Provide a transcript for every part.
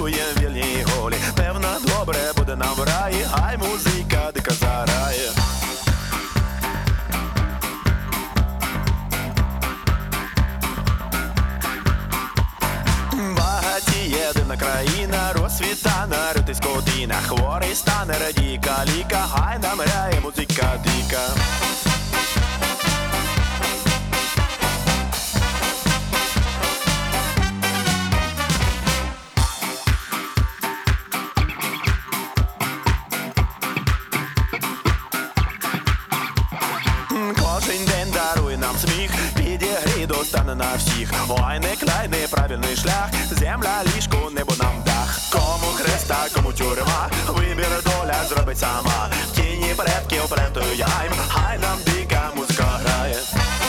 танцюєм вільні голі. Певно, добре буде нам в раї, ай музика дика зарає. Багатіє дивна країна, розцвіта народи скотина. Хворий стане, радіє каліка, хай нам грає музика дика. Кожен день дарує нам сміх, підігрій достане на всіх. Ой, не край, неправильний шлях, земля, ліжко, небо нам дах. Кому хреста, кому тюрма, вибір доля зробить сама. В тіні предків плентуємо, хай нам дика музика грає.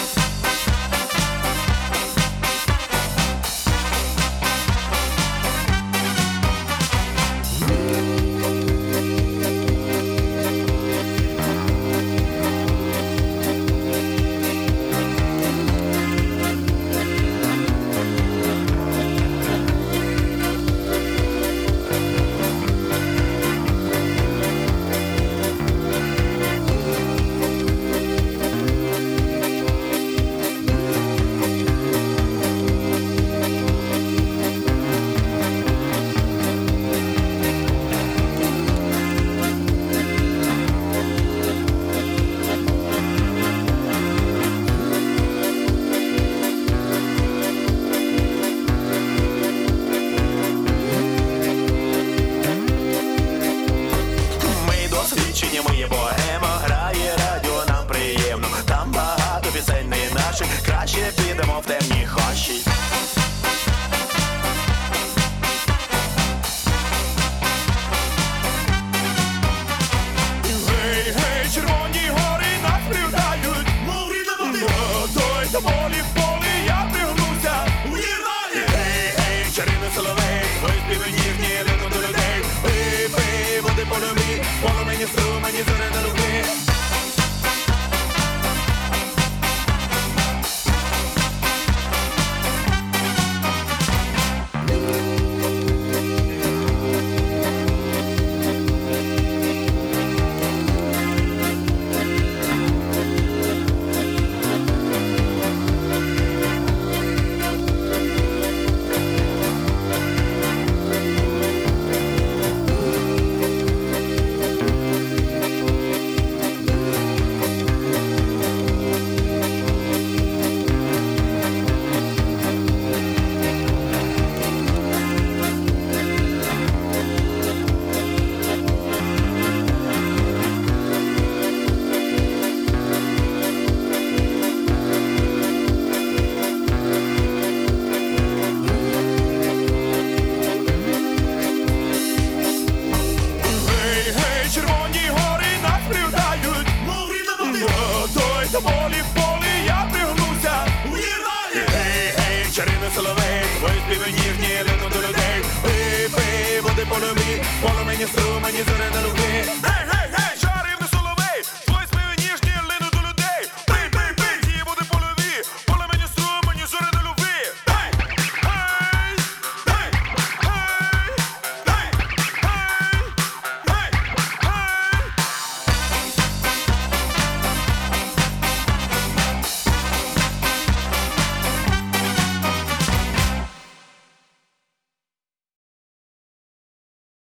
Ми є богема, грає радіо, нам приємно. Там багато пісень не наших, краще підемо в темні хащі. Гей, гей, червоні гори нас привітають, мов рідна води. Водой та волі в полі я пригнуся у Єрвані. Гей, гей, чарівний соловей, ой, співи ніжні, літо до людей. Пий, пий, води по любі, полумені струмені, зоря на руки. Волі в полі я пригнуся у Єрвані. Гей, гей, чарівний соловей, твої співи ніжні, літо до людей. Пий, пий, води по любі, полумені струмені, зоря на руки.